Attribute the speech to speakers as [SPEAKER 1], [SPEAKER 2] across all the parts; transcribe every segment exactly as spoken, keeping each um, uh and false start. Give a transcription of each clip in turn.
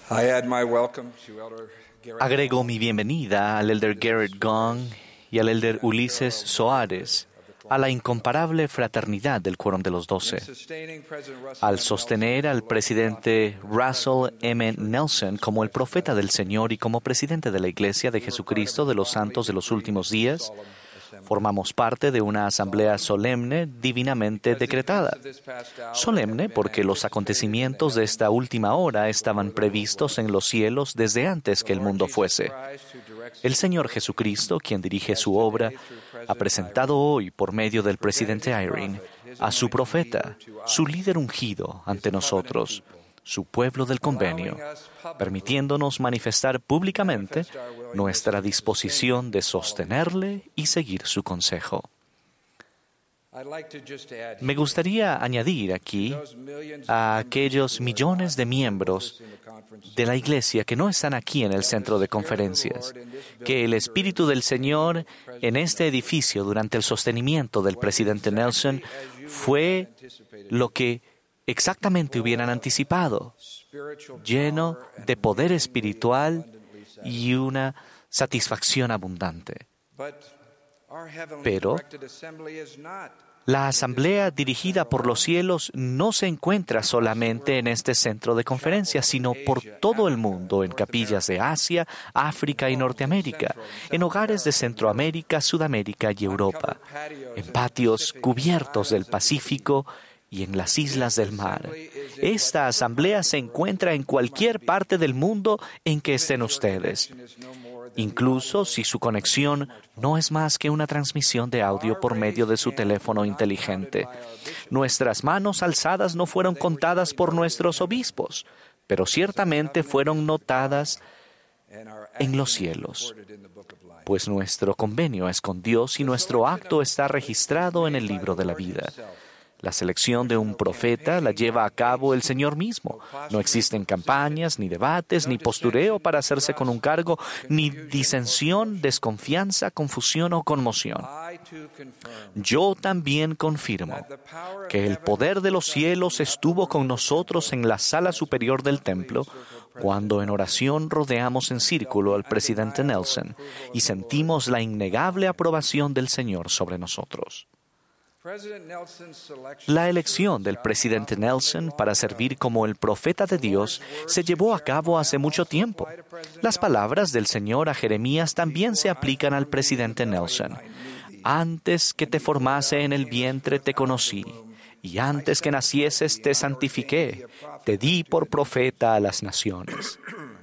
[SPEAKER 1] I add my welcome to Elder Garrett.
[SPEAKER 2] Agrego mi bienvenida al Elder Garrett Gong y al Elder Ulises Soares a la incomparable fraternidad del Quórum de los Doce. Al sostener al presidente Russell M. Nelson como el profeta del Señor y como presidente de la Iglesia de Jesucristo de los Santos de los Últimos Días, formamos parte de una asamblea solemne divinamente decretada. Solemne porque los acontecimientos de esta última hora estaban previstos en los cielos desde antes que el mundo fuese. El Señor Jesucristo, quien dirige su obra, ha presentado hoy por medio del presidente Eyring a su profeta, su líder ungido ante nosotros, su pueblo del convenio, permitiéndonos manifestar públicamente nuestra disposición de sostenerle y seguir su consejo. Me gustaría añadir aquí a aquellos millones de miembros de la Iglesia que no están aquí en el centro de conferencias, que el Espíritu del Señor en este edificio durante el sostenimiento del presidente Nelson fue lo que exactamente hubieran anticipado, lleno de poder espiritual y una satisfacción abundante. Pero la asamblea dirigida por los cielos no se encuentra solamente en este centro de conferencias, sino por todo el mundo, en capillas de Asia, África y Norteamérica, en hogares de Centroamérica, Sudamérica y Europa, en patios cubiertos del Pacífico y en las islas del mar. Esta asamblea se encuentra en cualquier parte del mundo en que estén ustedes, incluso si su conexión no es más que una transmisión de audio por medio de su teléfono inteligente. Nuestras manos alzadas no fueron contadas por nuestros obispos, pero ciertamente fueron notadas en los cielos, pues nuestro convenio es con Dios y nuestro acto está registrado en el libro de la vida. La selección de un profeta la lleva a cabo el Señor mismo. No existen campañas, ni debates, ni postureo para hacerse con un cargo, ni disensión, desconfianza, confusión o conmoción. Yo también confirmo que el poder de los cielos estuvo con nosotros en la sala superior del templo cuando en oración rodeamos en círculo al presidente Nelson y sentimos la innegable aprobación del Señor sobre nosotros. La elección del presidente Nelson para servir como el profeta de Dios se llevó a cabo hace mucho tiempo. Las palabras del Señor a Jeremías también se aplican al presidente Nelson. Antes que te formase en el vientre te conocí, y antes que nacieses te santifiqué, te di por profeta a las naciones.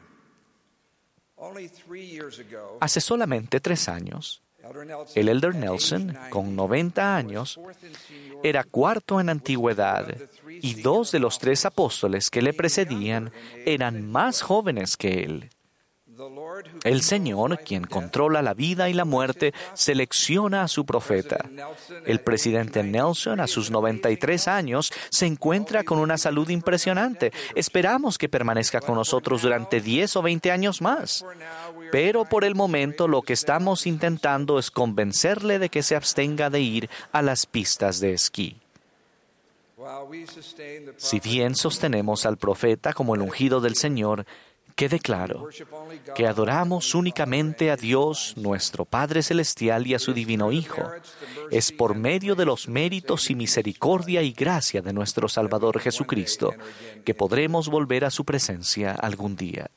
[SPEAKER 2] Hace solamente tres años, el Elder Nelson, con noventa años, era cuarto en antigüedad y dos de los tres apóstoles que le precedían eran más jóvenes que él. El Señor, quien controla la vida y la muerte, selecciona a su profeta. El presidente Nelson, a sus noventa y tres años, se encuentra con una salud impresionante. Esperamos que permanezca con nosotros durante diez o veinte años más. Pero por el momento lo que estamos intentando es convencerle de que se abstenga de ir a las pistas de esquí. Si bien sostenemos al profeta como el ungido del Señor, quede claro que adoramos únicamente a Dios, nuestro Padre Celestial, y a su Divino Hijo. Es por medio de los méritos y misericordia y gracia de nuestro Salvador Jesucristo que podremos volver a su presencia algún día.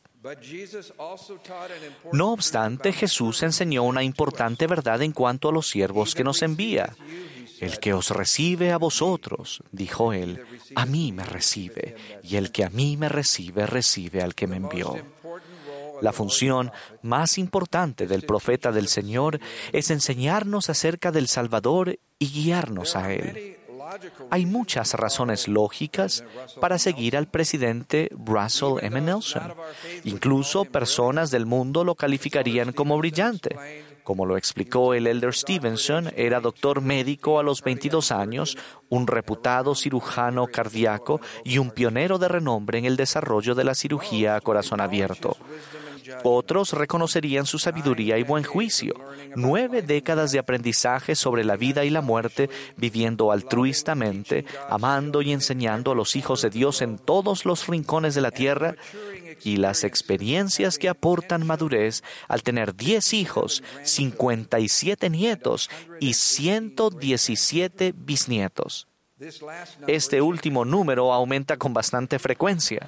[SPEAKER 2] No obstante, Jesús enseñó una importante verdad en cuanto a los siervos que nos envía. El que os recibe a vosotros, dijo él, a mí me recibe, y el que a mí me recibe, recibe al que me envió. La función más importante del profeta del Señor es enseñarnos acerca del Salvador y guiarnos a Él. Hay muchas razones lógicas para seguir al presidente Russell M. Nelson. Incluso personas del mundo lo calificarían como brillante. Como lo explicó el Elder Stevenson, era doctor médico a los veintidós años, un reputado cirujano cardíaco y un pionero de renombre en el desarrollo de la cirugía a corazón abierto. Otros reconocerían su sabiduría y buen juicio. Nueve décadas de aprendizaje sobre la vida y la muerte, viviendo altruistamente, amando y enseñando a los hijos de Dios en todos los rincones de la tierra, y las experiencias que aportan madurez al tener diez hijos, cincuenta y siete nietos y ciento diecisiete bisnietos. Este último número aumenta con bastante frecuencia.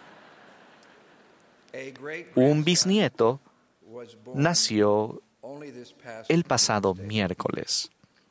[SPEAKER 2] Un bisnieto nació el pasado miércoles.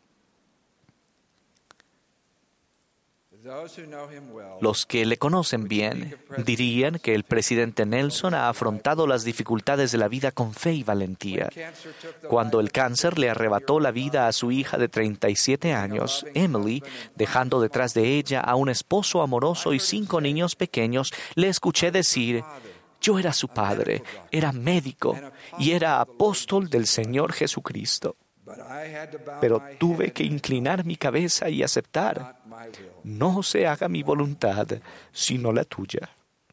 [SPEAKER 2] Los que le conocen bien dirían que el presidente Nelson ha afrontado las dificultades de la vida con fe y valentía. Cuando el cáncer le arrebató la vida a su hija de treinta y siete años, Emily, dejando detrás de ella a un esposo amoroso y cinco niños pequeños, le escuché decir: yo era su padre, era médico y era apóstol del Señor Jesucristo. Pero tuve que inclinar mi cabeza y aceptar: no se haga mi voluntad, sino la tuya.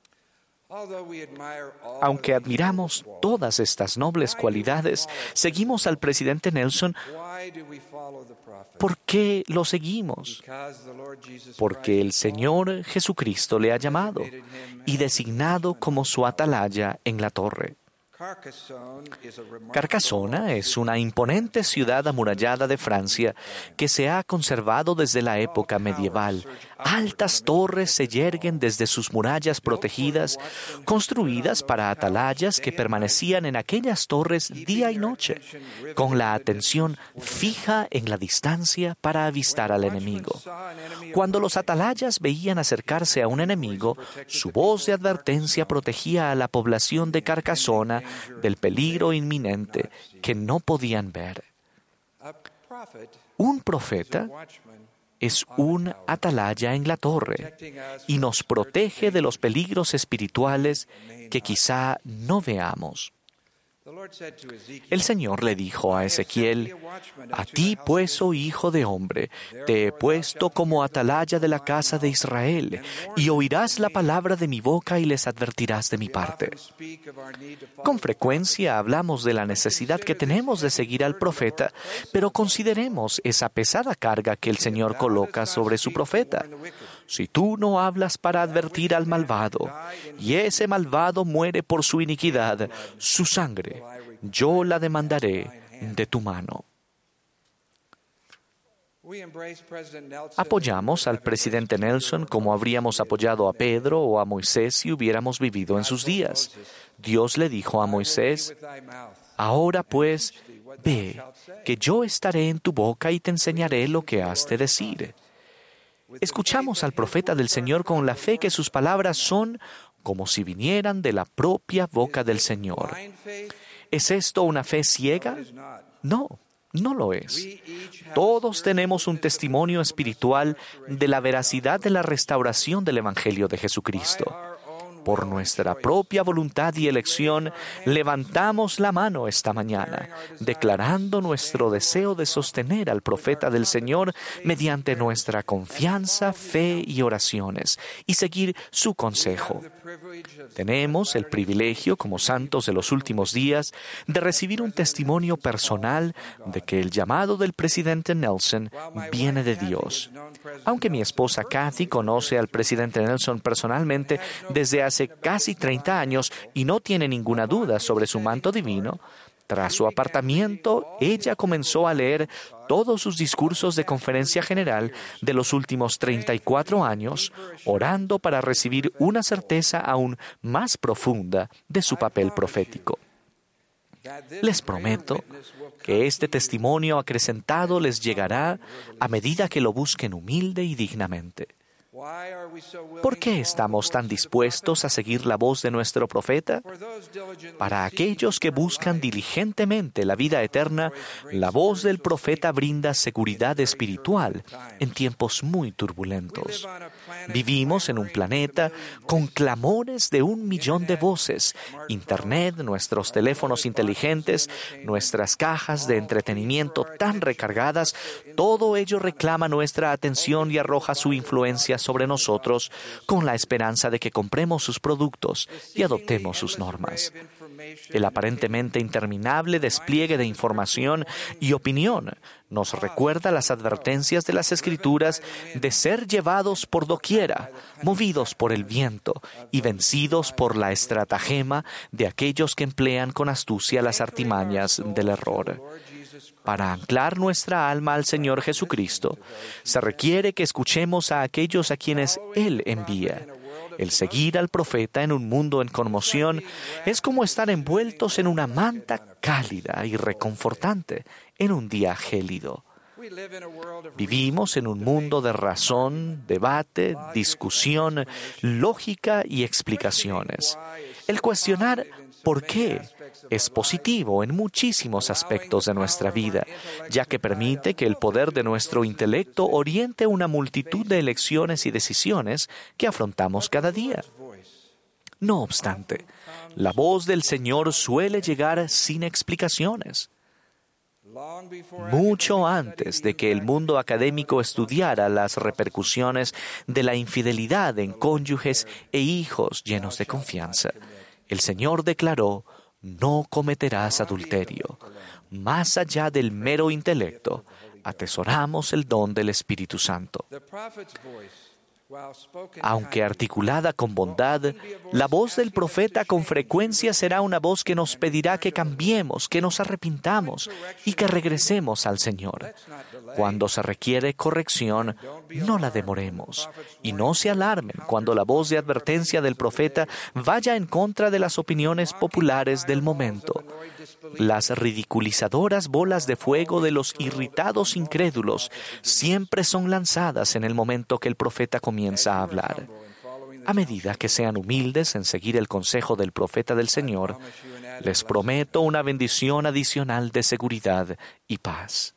[SPEAKER 2] Aunque admiramos todas estas nobles cualidades, seguimos al presidente Nelson. ¿Por qué lo seguimos? Porque el Señor Jesucristo le ha llamado y designado como su atalaya en la torre. Carcassona es una imponente ciudad amurallada de Francia que se ha conservado desde la época medieval. Altas torres se yerguen desde sus murallas protegidas, construidas para atalayas que permanecían en aquellas torres día y noche, con la atención fija en la distancia para avistar al enemigo. Cuando los atalayas veían acercarse a un enemigo, su voz de advertencia protegía a la población de Carcassona del peligro inminente que no podían ver. Un profeta es un atalaya en la torre y nos protege de los peligros espirituales que quizá no veamos. El Señor le dijo a Ezequiel: a ti pues, oh hijo de hombre, te he puesto como atalaya de la casa de Israel, y oirás la palabra de mi boca y les advertirás de mi parte. Con frecuencia hablamos de la necesidad que tenemos de seguir al profeta, pero consideremos esa pesada carga que el Señor coloca sobre su profeta. Si tú no hablas para advertir al malvado, y ese malvado muere por su iniquidad, su sangre yo la demandaré de tu mano. Apoyamos al presidente Nelson como habríamos apoyado a Pedro o a Moisés si hubiéramos vivido en sus días. Dios le dijo a Moisés: ahora pues, ve, que yo estaré en tu boca y te enseñaré lo que has de decir. Escuchamos al profeta del Señor con la fe que sus palabras son como si vinieran de la propia boca del Señor. ¿Es esto una fe ciega? No, no lo es. Todos tenemos un testimonio espiritual de la veracidad de la restauración del Evangelio de Jesucristo. Por nuestra propia voluntad y elección, levantamos la mano esta mañana, declarando nuestro deseo de sostener al profeta del Señor mediante nuestra confianza, fe y oraciones, y seguir su consejo. Tenemos el privilegio, como santos de los últimos días, de recibir un testimonio personal de que el llamado del presidente Nelson viene de Dios. Aunque mi esposa Kathy conoce al presidente Nelson personalmente desde hace casi treinta años y no tiene ninguna duda sobre su manto divino, tras su apartamiento, ella comenzó a leer todos sus discursos de conferencia general de los últimos treinta y cuatro años, orando para recibir una certeza aún más profunda de su papel profético. Les prometo que este testimonio acrecentado les llegará a medida que lo busquen humilde y dignamente. ¿Por qué estamos tan dispuestos a seguir la voz de nuestro profeta? Para aquellos que buscan diligentemente la vida eterna, la voz del profeta brinda seguridad espiritual en tiempos muy turbulentos. Vivimos en un planeta con clamores de un millón de voces. Internet, nuestros teléfonos inteligentes, nuestras cajas de entretenimiento tan recargadas, todo ello reclama nuestra atención y arroja su influencia sobre nosotros con la esperanza de que compremos sus productos y adoptemos sus normas. El aparentemente interminable despliegue de información y opinión nos recuerda las advertencias de las Escrituras de ser llevados por doquiera, movidos por el viento y vencidos por la estratagema de aquellos que emplean con astucia las artimañas del error. Para anclar nuestra alma al Señor Jesucristo, se requiere que escuchemos a aquellos a quienes Él envía. El seguir al profeta en un mundo en conmoción es como estar envueltos en una manta cálida y reconfortante en un día gélido. Vivimos en un mundo de razón, debate, discusión, lógica y explicaciones. El cuestionar ¿por qué? Es positivo en muchísimos aspectos de nuestra vida, ya que permite que el poder de nuestro intelecto oriente una multitud de elecciones y decisiones que afrontamos cada día. No obstante, la voz del Señor suele llegar sin explicaciones. Mucho antes de que el mundo académico estudiara las repercusiones de la infidelidad en cónyuges e hijos llenos de confianza, el Señor declaró: no cometerás adulterio. Más allá del mero intelecto, atesoramos el don del Espíritu Santo. Aunque articulada con bondad, la voz del profeta con frecuencia será una voz que nos pedirá que cambiemos, que nos arrepintamos y que regresemos al Señor. Cuando se requiere corrección, no la demoremos. Y no se alarmen cuando la voz de advertencia del profeta vaya en contra de las opiniones populares del momento. Las ridiculizadoras bolas de fuego de los irritados incrédulos siempre son lanzadas en el momento que el profeta comienza a hablar. A medida que sean humildes en seguir el consejo del profeta del Señor, les prometo una bendición adicional de seguridad y paz.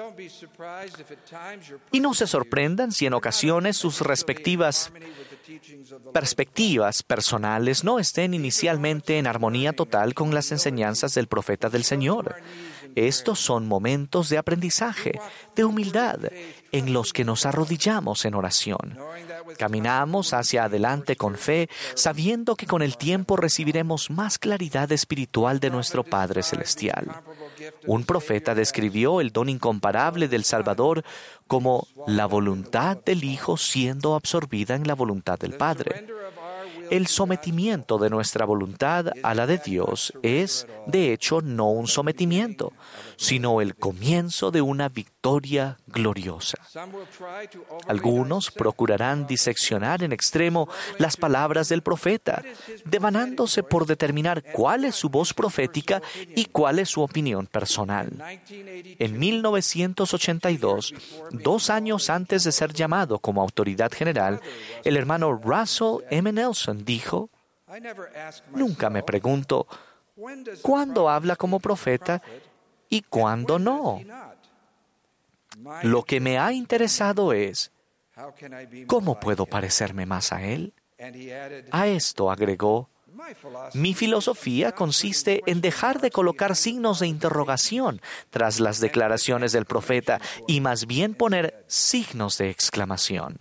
[SPEAKER 2] Y no se sorprendan si en ocasiones sus respectivas perspectivas personales no estén inicialmente en armonía total con las enseñanzas del profeta del Señor. Estos son momentos de aprendizaje, de humildad, en los que nos arrodillamos en oración. Caminamos hacia adelante con fe, sabiendo que con el tiempo recibiremos más claridad espiritual de nuestro Padre Celestial. Un profeta describió el don incomparable del Salvador como la voluntad del Hijo siendo absorbida en la voluntad del Padre. El sometimiento de nuestra voluntad a la de Dios es, de hecho, no un sometimiento, sino el comienzo de una victoria gloriosa. Algunos procurarán diseccionar en extremo las palabras del profeta, devanándose por determinar cuál es su voz profética y cuál es su opinión personal. En mil novecientos ochenta y dos, dos años antes de ser llamado como autoridad general, el hermano Russell M. Nelson dijo: nunca me pregunto cuándo habla como profeta y cuándo no. Lo que me ha interesado es ¿cómo puedo parecerme más a él? A esto agregó: mi filosofía consiste en dejar de colocar signos de interrogación tras las declaraciones del profeta y más bien poner signos de exclamación.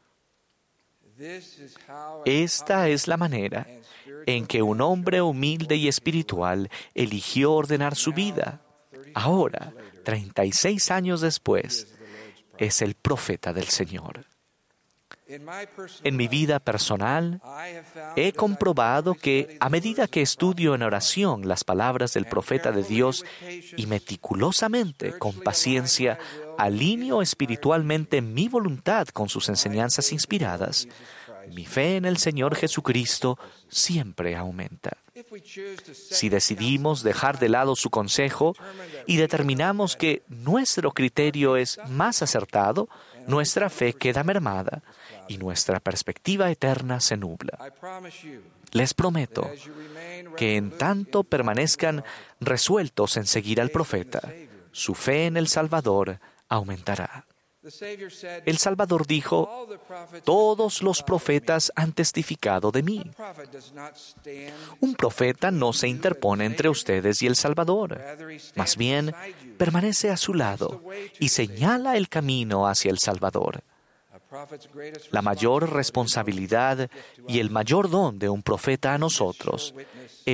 [SPEAKER 2] Esta es la manera en que un hombre humilde y espiritual eligió ordenar su vida. Ahora, treinta y seis años después, es el profeta del Señor. En mi vida personal, he comprobado que a medida que estudio en oración las palabras del profeta de Dios y meticulosamente, con paciencia, alineo espiritualmente mi voluntad con sus enseñanzas inspiradas, mi fe en el Señor Jesucristo siempre aumenta. Si decidimos dejar de lado su consejo y determinamos que nuestro criterio es más acertado, nuestra fe queda mermada y nuestra perspectiva eterna se nubla. Les prometo que en tanto permanezcan resueltos en seguir al profeta, su fe en el Salvador aumentará. El Salvador dijo: todos los profetas han testificado de mí. Un profeta no se interpone entre ustedes y el Salvador. Más bien, permanece a su lado y señala el camino hacia el Salvador. La mayor responsabilidad y el mayor don de un profeta a nosotros es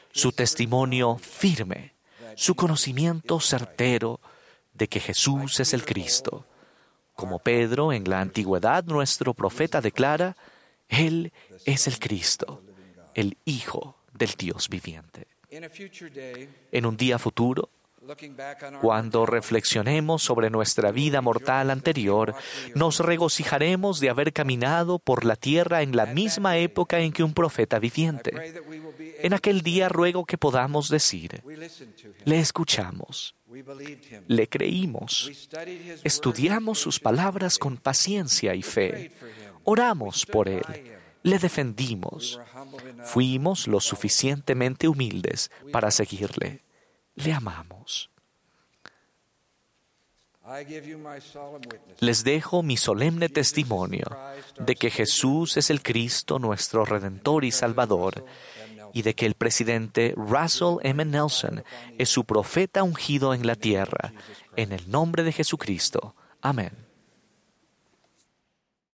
[SPEAKER 2] su testimonio firme, su conocimiento certero de que Jesús es el Cristo. Como Pedro en la antigüedad, nuestro profeta declara, Él es el Cristo, el Hijo del Dios viviente. En un día futuro, cuando reflexionemos sobre nuestra vida mortal anterior, nos regocijaremos de haber caminado por la tierra en la misma época en que un profeta viviente. En aquel día ruego que podamos decir, le escuchamos, le creímos, estudiamos sus palabras con paciencia y fe, oramos por él, le defendimos, fuimos lo suficientemente humildes para seguirle. Le amamos. Les dejo mi solemne testimonio de que Jesús es el Cristo, nuestro Redentor y Salvador, y de que el presidente Russell M. Nelson es su profeta ungido en la tierra, en el nombre de Jesucristo. Amén.